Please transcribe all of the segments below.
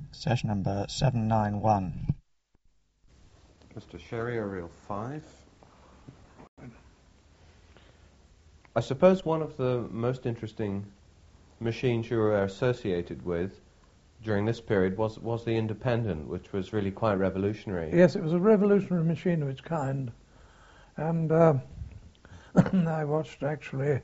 Session number 791. Mr. Sherry, reel 5. I suppose one of the most interesting machines you were associated with during this period was the Independent, which was really quite revolutionary. Yes, it was a revolutionary machine of its kind. And I watched, actually,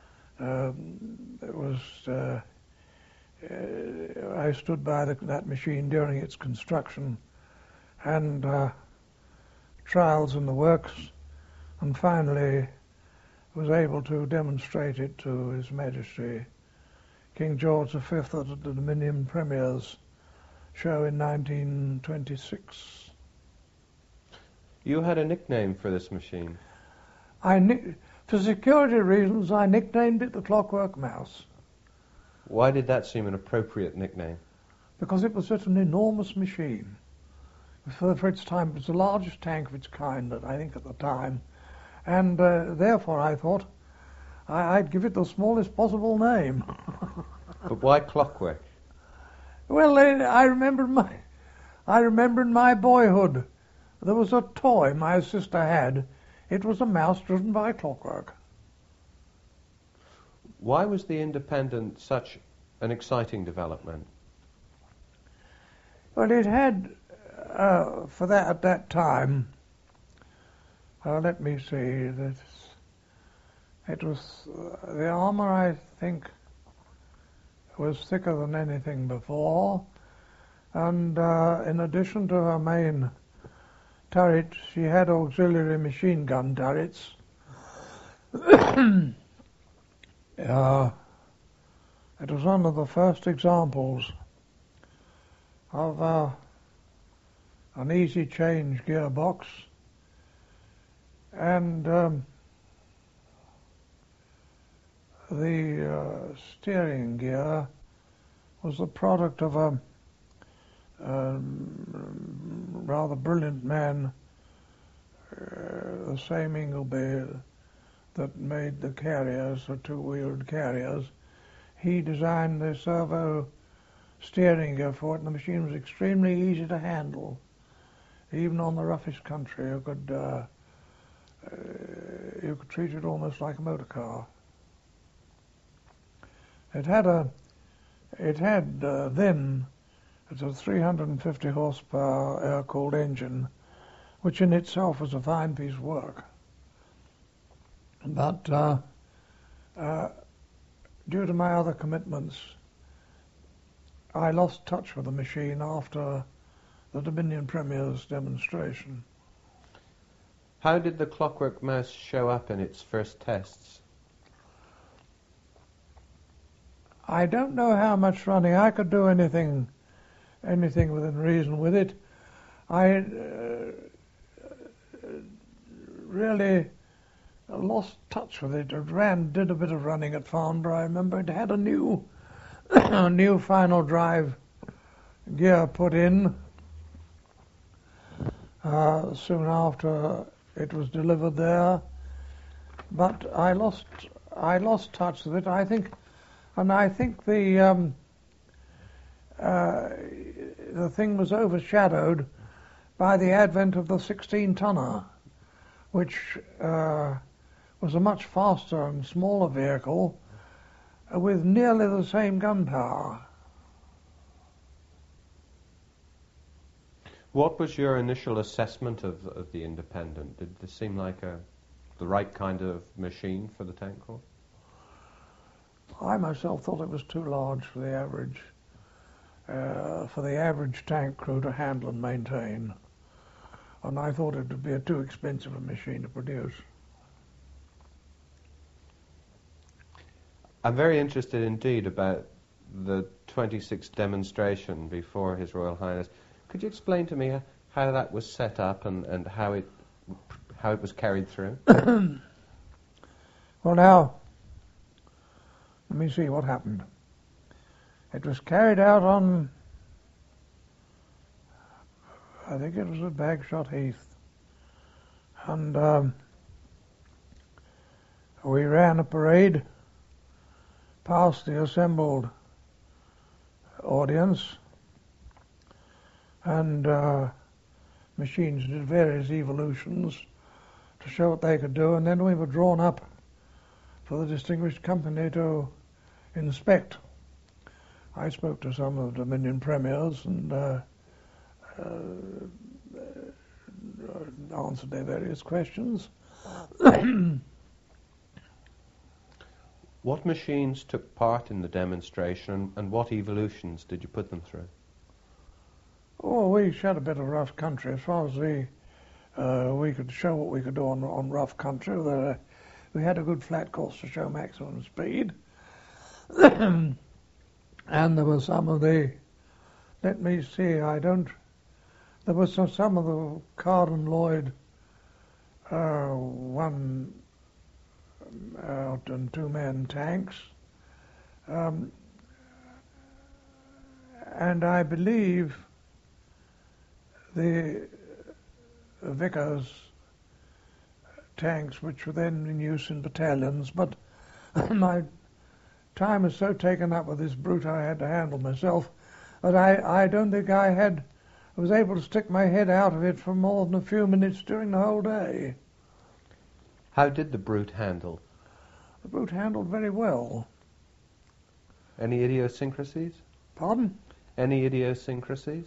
I stood by that machine during its construction and trials in the works, and finally was able to demonstrate it to His Majesty King George V at the Dominion Premier's show in 1926. You had a nickname for this machine. For security reasons, I nicknamed it the Clockwork Mouse. Why did that seem an appropriate nickname? Because it was such an enormous machine. For its time, it was the largest tank of its kind, I think, at the time. And therefore, I thought I'd give it the smallest possible name. But why Clockwork? Well, I remember in my boyhood, there was a toy my sister had. It was a mouse driven by clockwork. Why was the Independent such an exciting development? Well, it had, at that time, let me see, it was, the armor, I think, was thicker than anything before, and in addition to her main turret, she had auxiliary machine gun turrets. It was one of the first examples of an easy change gearbox, and the steering gear was the product of a rather brilliant man, the same Ingleby that made the carriers, the two-wheeled carriers. He designed the servo steering gear for it, and the machine was extremely easy to handle. Even on the roughest country, you could treat it almost like a motor car. It had then a 350 horsepower air-cooled engine, which in itself was a fine piece of work. But due to my other commitments, I lost touch with the machine after the Dominion Premier's demonstration. How did the Clockwork Mouse show up in its first tests? I don't know how much running. I could do anything within reason with it. I really lost touch with it. It did a bit of running at Farnborough. I remember it had a new final drive gear put in soon after it was delivered there. But I lost touch with it. I think the thing was overshadowed by the advent of the 16-tonner, which was a much faster and smaller vehicle with nearly the same gun power. What was your initial assessment of the Independent? Did this seem like the right kind of machine for the tank corps? I myself thought it was too large for the average tank crew to handle and maintain, and I thought it would be a too expensive a machine to produce. I'm very interested indeed about the 26th demonstration before His Royal Highness. Could you explain to me how that was set up and how it was carried through? Well, now, let me see what happened. It was carried out on, I think it was at Bagshot Heath, and we ran a parade past the assembled audience, and machines did various evolutions to show what they could do, and then we were drawn up for the distinguished company to inspect. I spoke to some of the Dominion premiers and answered their various questions. What machines took part in the demonstration, and what evolutions did you put them through? Oh, we showed a bit of rough country as far as we could show what we could do on rough country. We had a good flat course to show maximum speed. And there were some of the, let me see, there was some of the Carden Lloyd one out and two-man tanks. And I believe the Vickers tanks, which were then in use in battalions, but my time was so taken up with this brute I had to handle myself that I don't think I was able to stick my head out of it for more than a few minutes during the whole day. How did the brute handle? The brute handled very well. Any idiosyncrasies? Pardon? Any idiosyncrasies?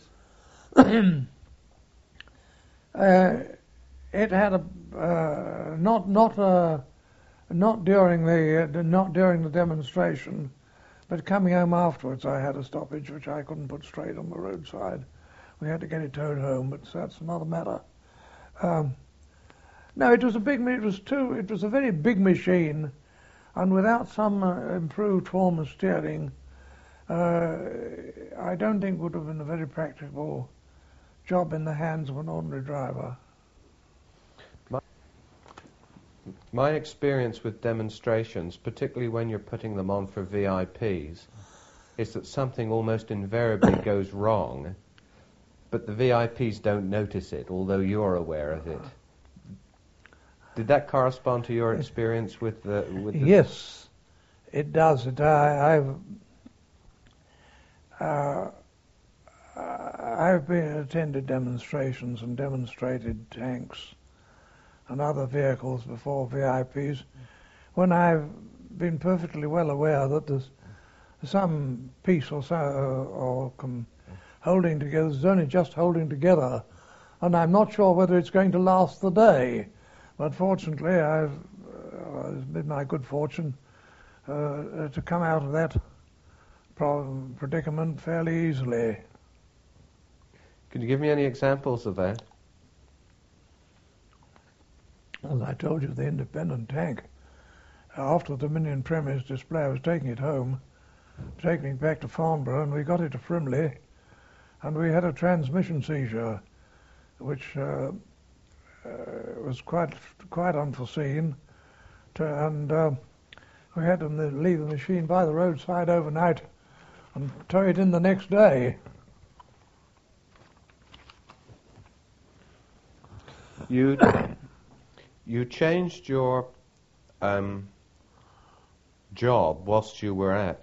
It had not during the demonstration, but coming home afterwards, I had a stoppage which I couldn't put straight on the roadside. We had to get it towed home, but that's another matter. No, it was a very big machine, and without some improved form of steering, I don't think would have been a very practical job in the hands of an ordinary driver. My experience with demonstrations, particularly when you're putting them on for VIPs, is that something almost invariably goes wrong, but the VIPs don't notice it, although you're aware of it. Did that correspond to your experience with the... Yes, it does. I've attended demonstrations and demonstrated tanks and other vehicles before VIPs when I've been perfectly well aware that there's some piece or holding together, it's only just holding together, and I'm not sure whether it's going to last the day. But fortunately, it's been my good fortune to come out of that predicament fairly easily. Could you give me any examples of that? As I told you, the independent tank, after the Dominion Premier's display, I was taking it home, taking it back to Farnborough, and we got it to Frimley, and we had a transmission seizure, which was quite unforeseen, and we had to leave the machine by the roadside overnight and tow it in the next day. You changed your job whilst you were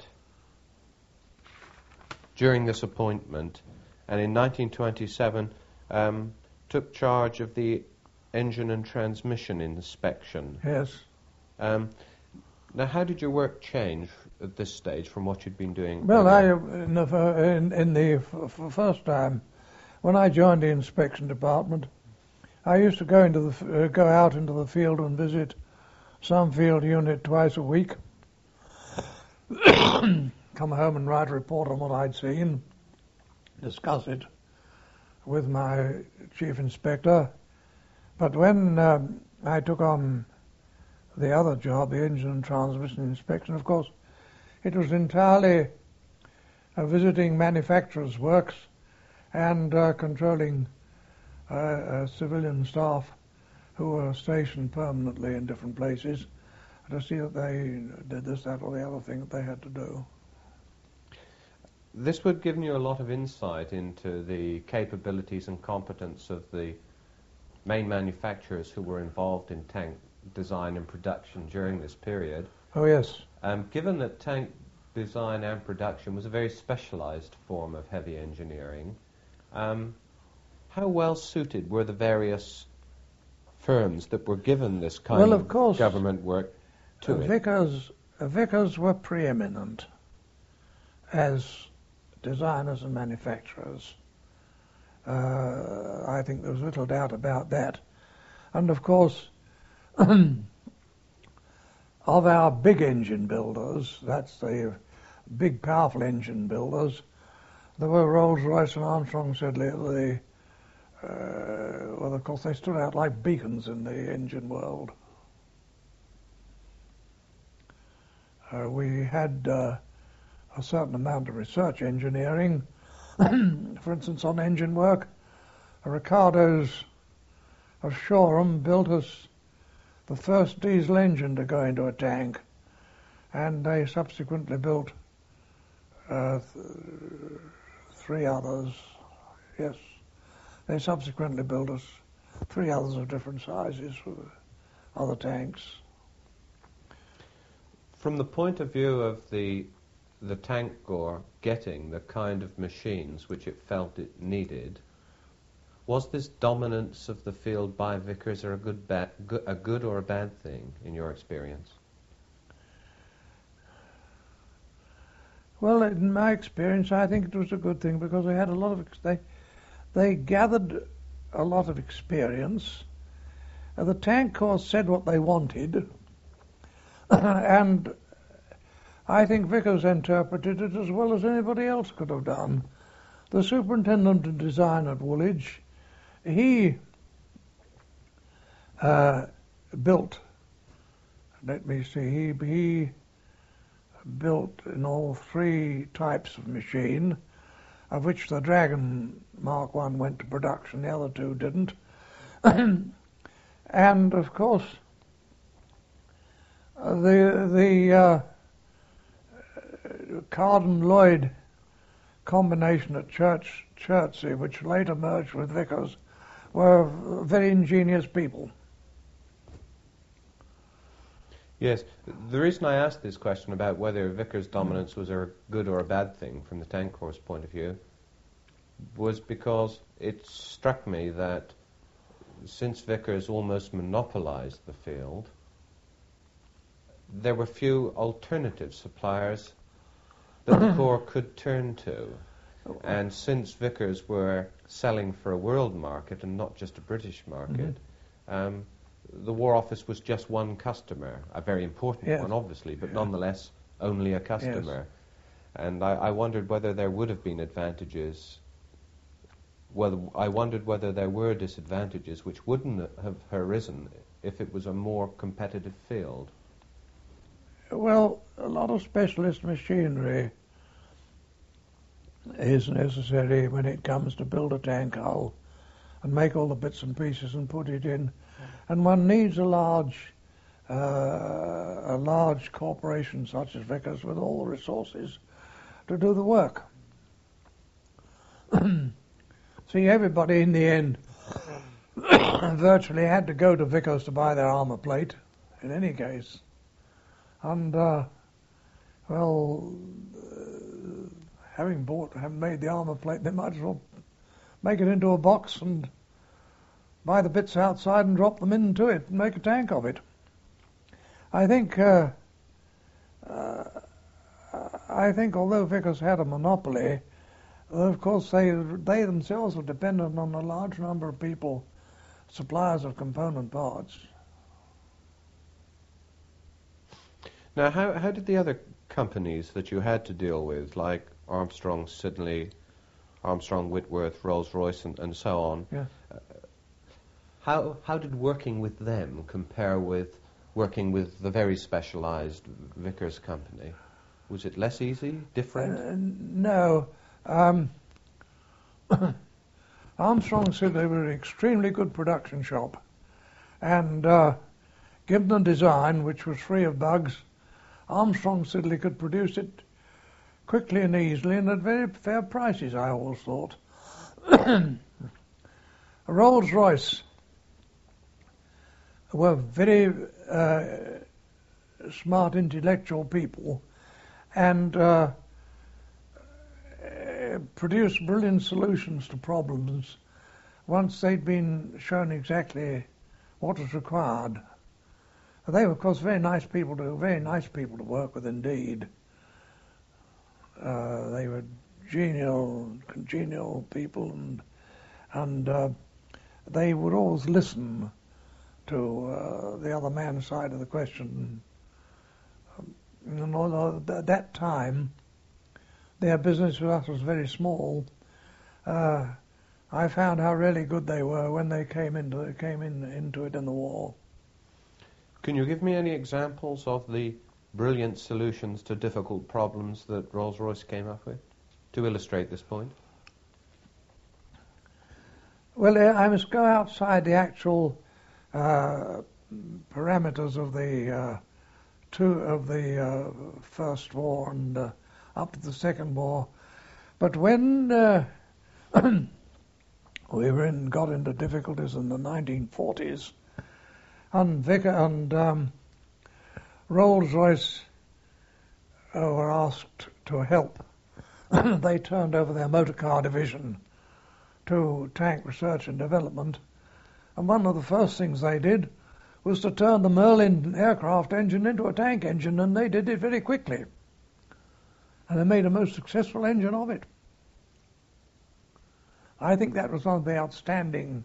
during this appointment, and in 1927 took charge of the engine and transmission inspection. Yes. Now, how did your work change at this stage from what you'd been doing? Well, in the first time, when I joined the inspection department, I used to go out into the field and visit some field unit twice a week. Come home and write a report on what I'd seen, discuss it with my chief inspector. But when I took on the other job, the engine and transmission inspection, of course, it was entirely visiting manufacturers' works and controlling civilian staff who were stationed permanently in different places to see that they did this, that, or the other thing that they had to do. This would give you a lot of insight into the capabilities and competence of the main manufacturers who were involved in tank design and production during this period. Oh, yes. Given that tank design and production was a very specialized form of heavy engineering, How well suited were the various firms that were given this kind Well, of of course, government work to it? Vickers were preeminent as designers and manufacturers. I think there was little doubt about that. And of course, of our big engine builders, that's the big powerful engine builders, there were Rolls-Royce and Armstrong Siddeley. Well, of course, they stood out like beacons in the engine world. We had a certain amount of research engineering. For instance, on engine work, Ricardo's of Shoreham built us the first diesel engine to go into a tank, and they subsequently built three others. Yes, they subsequently built us three others of different sizes for other tanks. From the point of view of the tank corps getting the kind of machines which it felt it needed, was this dominance of the field by Vickers a good or a bad thing in your experience? Well, in my experience, I think it was a good thing because they had a lot of they gathered a lot of experience. The tank corps said what they wanted, and I think Vickers interpreted it as well as anybody else could have done. The superintendent of design at Woolwich, he built, let me see, he built in all three types of machine, of which the Dragon Mark I went to production, the other two didn't. And of course, the Carden-Lloyd combination at Chertsey, which later merged with Vickers, were very ingenious people. Yes, the reason I asked this question about whether Vickers' dominance was a good or a bad thing from the tank corps' point of view was because it struck me that since Vickers almost monopolized the field, there were few alternative suppliers that the Corps could turn to. And since Vickers were selling for a world market and not just a British market, the War Office was just one customer, a very important one, obviously, but nonetheless only a customer. And I wondered whether there would have been advantages. Well, I wondered whether there were disadvantages which wouldn't have arisen if it was a more competitive field. Well, a lot of specialist machinery is necessary when it comes to build a tank hull and make all the bits and pieces and put it in. And one needs a large corporation such as Vickers with all the resources to do the work. See, everybody in the end virtually had to go to Vickers to buy their armour plate, in any case. And, having made the armour plate, they might as well make it into a box and buy the bits outside and drop them into it and make a tank of it. I think although Vickers had a monopoly, of course they themselves were dependent on a large number of people, suppliers of component parts. Now, how did the other companies that you had to deal with, like Armstrong, Siddeley, Armstrong, Whitworth, Rolls-Royce, and so on, how did working with them compare with working with the very specialised Vickers company? Was it less easy, different? No. Armstrong Siddeley were an extremely good production shop, and given the design, which was free of bugs, Armstrong Siddeley could produce it quickly and easily and at very fair prices, I always thought. Rolls-Royce were very smart intellectual people, and produce brilliant solutions to problems once they'd been shown exactly what was required. They were, of course, very nice people to work with indeed. They were congenial people, and they would always listen to the other man's side of the question. And although at that time their business with us was very small, I found how really good they were when they came into it in the war. Can you give me any examples of the brilliant solutions to difficult problems that Rolls-Royce came up with to illustrate this point? Well, I must go outside the actual parameters of the First War and up to the Second War. But when we got into difficulties in the 1940s, and Rolls-Royce were asked to help, they turned over their motor car division to tank research and development. And one of the first things they did was to turn the Merlin aircraft engine into a tank engine, and they did it very quickly. And they made a most successful engine of it. I think that was one of the outstanding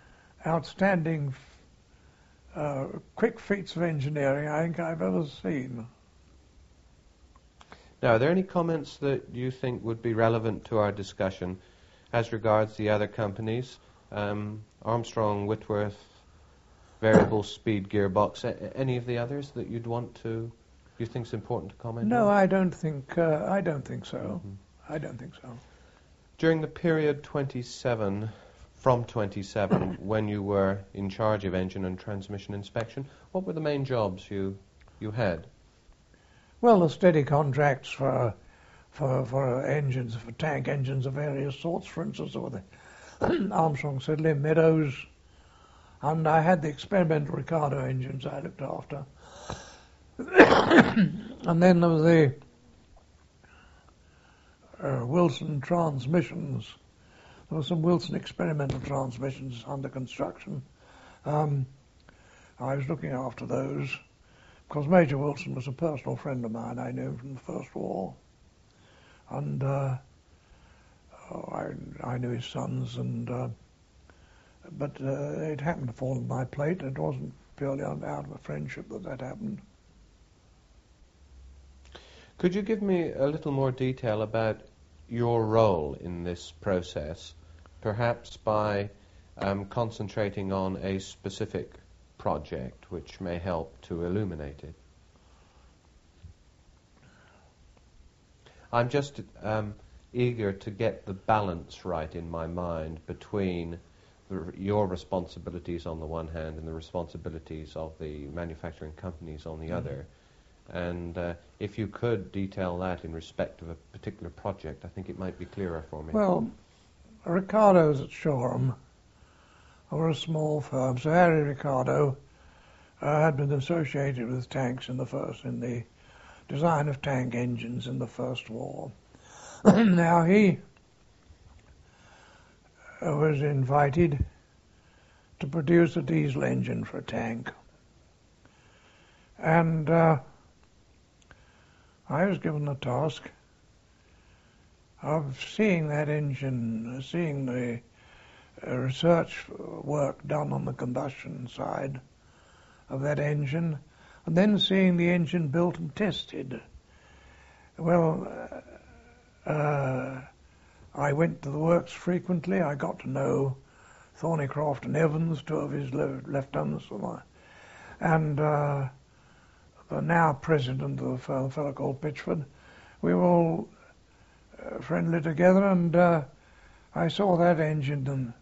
quick feats of engineering I think I've ever seen. Now, are there any comments that you think would be relevant to our discussion as regards the other companies? Armstrong, Whitworth, variable speed gearbox, any of the others that you think is important to comment on? No, I don't think so. Mm-hmm. I don't think so. During the period from 27, when you were in charge of engine and transmission inspection, what were the main jobs you had? Well, the steady contracts for engines, for tank engines of various sorts. For instance, there were the Armstrong Siddeley, Meadows, and I had the experimental Ricardo engines I looked after. And then there was the Wilson transmissions. There were some Wilson experimental transmissions under construction. I was looking after those because Major Wilson was a personal friend of mine. I knew him from the First War. And I knew his sons, but it happened to fall on my plate. It wasn't purely out of a friendship that happened. Could you give me a little more detail about your role in this process, perhaps by concentrating on a specific project which may help to illuminate it? I'm just eager to get the balance right in my mind between your responsibilities on the one hand and the responsibilities of the manufacturing companies on the other. And if you could detail that in respect of a particular project, I think it might be clearer for me. Well, Ricardo's at Shoreham were a small firm. So Harry Ricardo had been associated with tanks in the design of tank engines in the First War. Now he was invited to produce a diesel engine for a tank. And I was given the task of seeing that engine, seeing the research work done on the combustion side of that engine, and then seeing the engine built and tested. Well, I went to the works frequently. I got to know Thornycroft and Evans, two of his lieutenants, and the now president of the firm, a fellow called Pitchford. We were all friendly together, and I saw that engine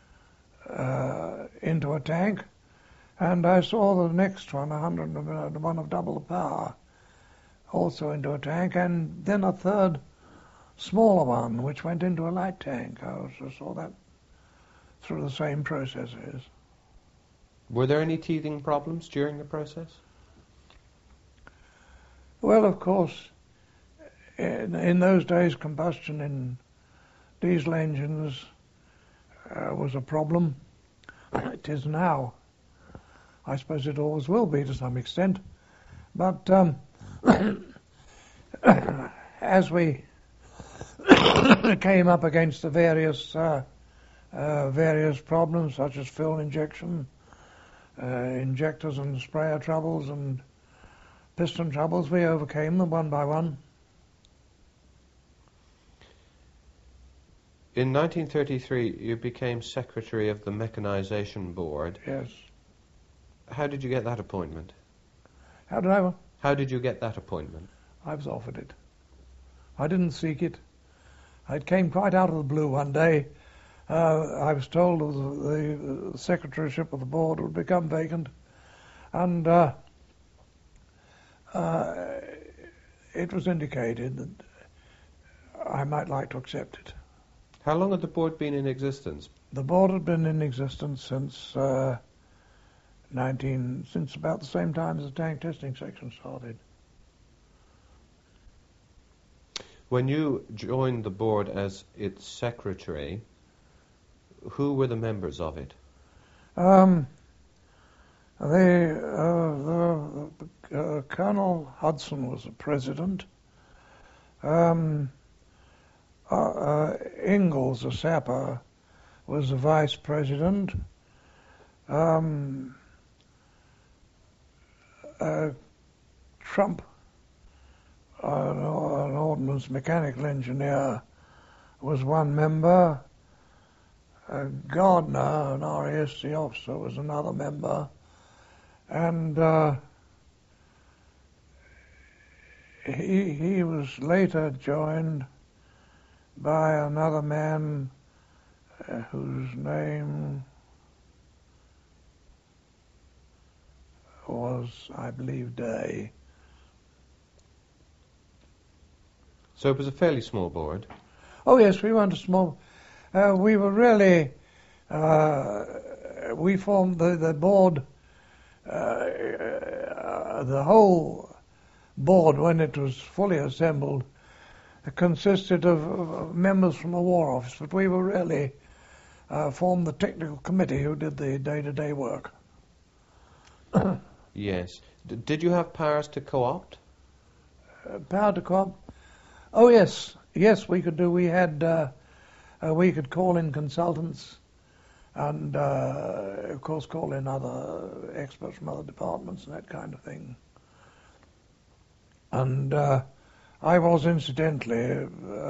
into a tank, and I saw the next one, 101 of double the power, also into a tank, and then a third smaller one which went into a light tank. I also saw that through the same processes. Were there any teething problems during the process? Well, of course, in those days, combustion in diesel engines was a problem. It is now. I suppose it always will be to some extent. But as we came up against the various problems, such as fuel injection, injectors and sprayer troubles and piston troubles, we overcame them one by one. In 1933, you became secretary of the Mechanization Board. Yes. How did you get that appointment? How did you get that appointment? I was offered it. I didn't seek it. It came quite out of the blue one day. I was told the secretaryship of the board would become vacant, and it was indicated that I might like to accept it. How long had the board been in existence? The board had been in existence since about the same time as the tank testing section started. When you joined the board as its secretary, who were the members of it? Colonel Hudson was the president. Ingalls, the sapper, was the vice president. Trump, an ordnance mechanical engineer, was one member. Gardner, an RASC officer, was another member. And he was later joined by another man whose name was, I believe, Day. So it was a fairly small board. Oh yes, we weren't a small. We were really. We formed the board. The whole board, when it was fully assembled, consisted of members from the War Office, but we were really formed the technical committee who did the day-to-day work. Yes. Did you have powers to co-opt? Power to co-opt? Oh yes, we could do. We had. We could call in consultants, and of course call in other experts from other departments and that kind of thing. And I was incidentally,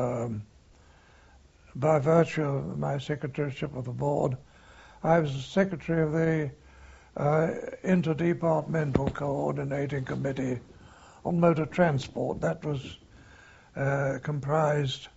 by virtue of my secretaryship of the board, I was the secretary of the Interdepartmental Coordinating Committee on Motor Transport. That was comprised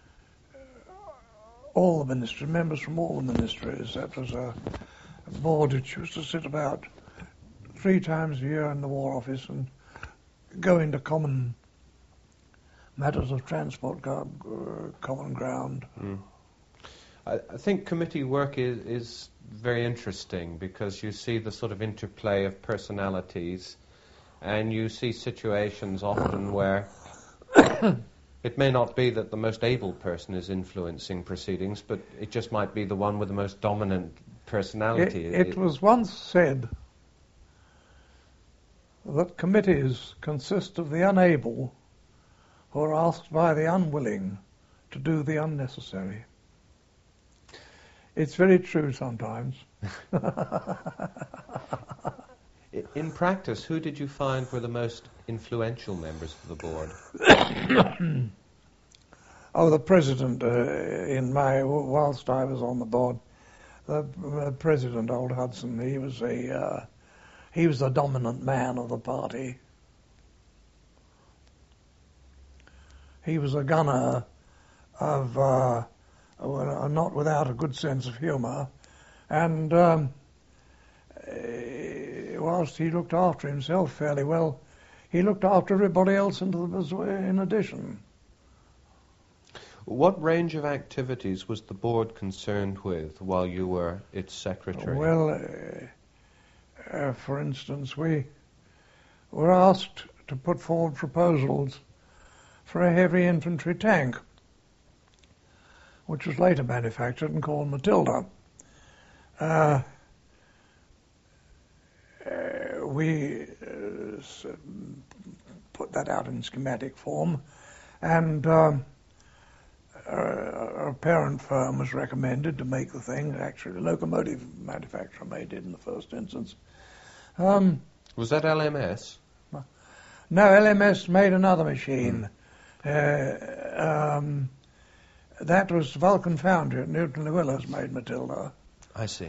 all the ministries, members from all the ministries. That was a board which used to sit about 3 times a year in the War Office and go into common matters of transport, common ground. Mm. I think committee work is very interesting because you see the sort of interplay of personalities, and you see situations often where it may not be that the most able person is influencing proceedings, but it just might be the one with the most dominant personality. It was once said that committees consist of the unable who are asked by the unwilling to do the unnecessary. It's very true sometimes. In practice, who did you find were the most influential members of the board? Oh, the president, whilst I was on the board, the president, old Hudson, he was the dominant man of the party. He was a gunner of, not without a good sense of humour, and whilst he looked after himself fairly well, he looked after everybody else in addition. What range of activities was the board concerned with while you were its secretary? Well, for instance, we were asked to put forward proposals for a heavy infantry tank, which was later manufactured and called Matilda. We put that out in schematic form, and a parent firm was recommended to make the thing. Actually, the locomotive manufacturer made it in the first instance. Was that LMS? No, LMS made another machine. That was Vulcan Foundry at Newton Willis made Matilda. I see.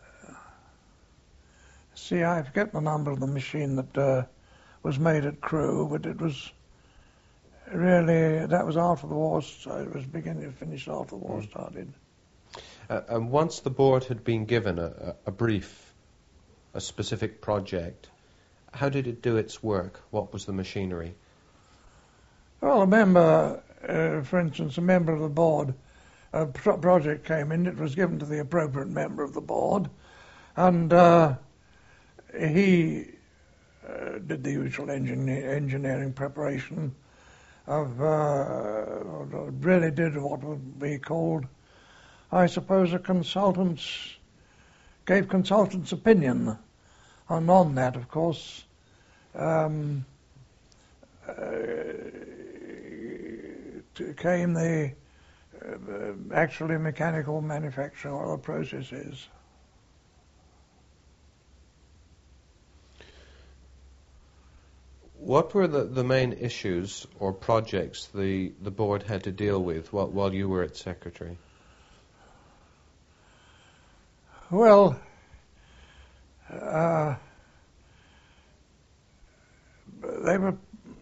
See, I forget the number of the machine that was made at Crewe, but it was really, that was after the war, so it was beginning to finish after the war started. And once the board had been given a brief, a specific project, how did it do its work? What was the machinery? Well, a member, for instance, a member of the board, a project came in, it was given to the appropriate member of the board, and he did the usual engineering preparation of, really did what would be called, I suppose, gave consultant's opinion. And on that, of course, came the actually mechanical manufacturing of the processes. What were the main issues or projects the board had to deal with while you were its secretary? Well, they were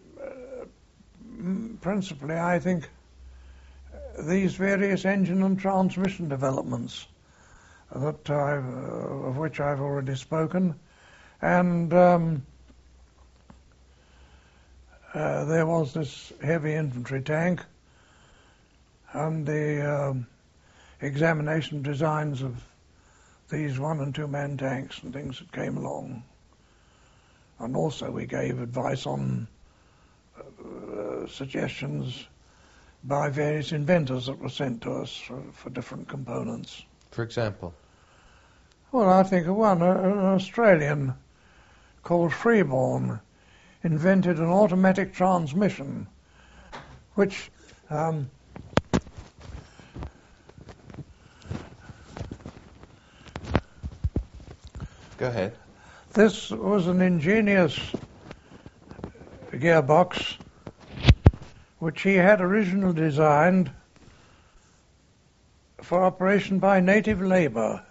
principally, I think, these various engine and transmission developments that of which I've already spoken, and there was this heavy infantry tank and the examination designs of these 1- and 2-man tanks and things that came along. And also we gave advice on suggestions by various inventors that were sent to us for different components. For example? Well, I think of one, an Australian called Freeborn invented an automatic transmission, which Go ahead. this was an ingenious gearbox which he had originally designed for operation by native labour,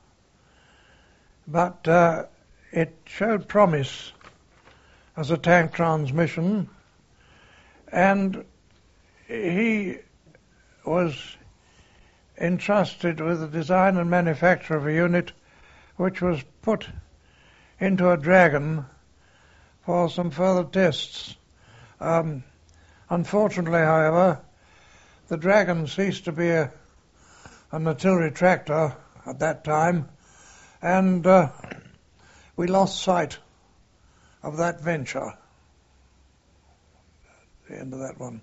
but it showed promise as a tank transmission, and he was entrusted with the design and manufacture of a unit which was put into a Dragon for some further tests. Unfortunately, however, the Dragon ceased to be an artillery tractor at that time, and we lost sight of that venture. The end of that one.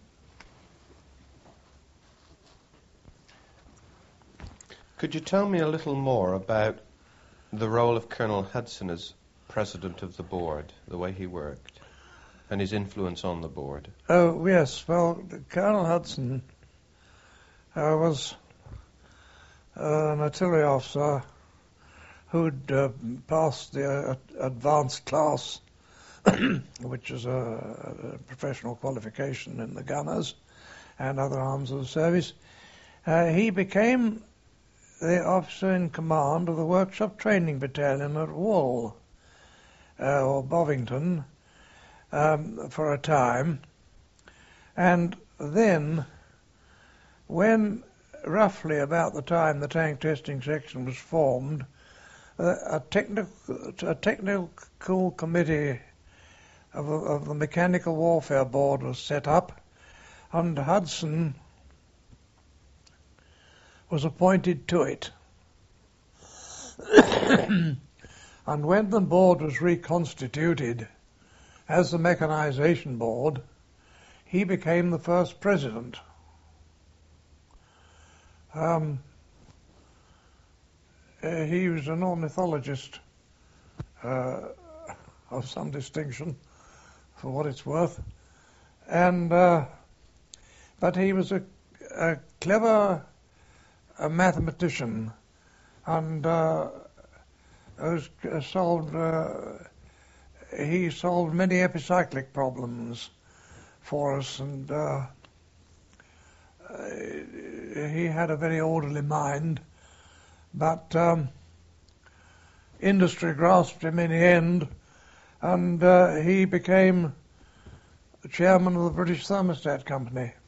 Could you tell me a little more about the role of Colonel Hudson as president of the board, the way he worked, and his influence on the board? Oh, yes. Well, Colonel Hudson was an artillery officer who'd passed the advanced class, which is a professional qualification in the gunners and other arms of the service. He became the officer in command of the Workshop Training Battalion at Wool, or Bovington, for a time. And then, when roughly about the time the tank testing section was formed, a technical committee of the Mechanical Warfare Board was set up, and Hudson was appointed to it. And when the board was reconstituted as the Mechanization Board, he became the first president. He was an ornithologist of some distinction, for what it's worth, and but he was a clever mathematician, and he solved many epicyclic problems for us, and he had a very orderly mind, but industry grasped him in the end, and he became the chairman of the British Thermostat Company.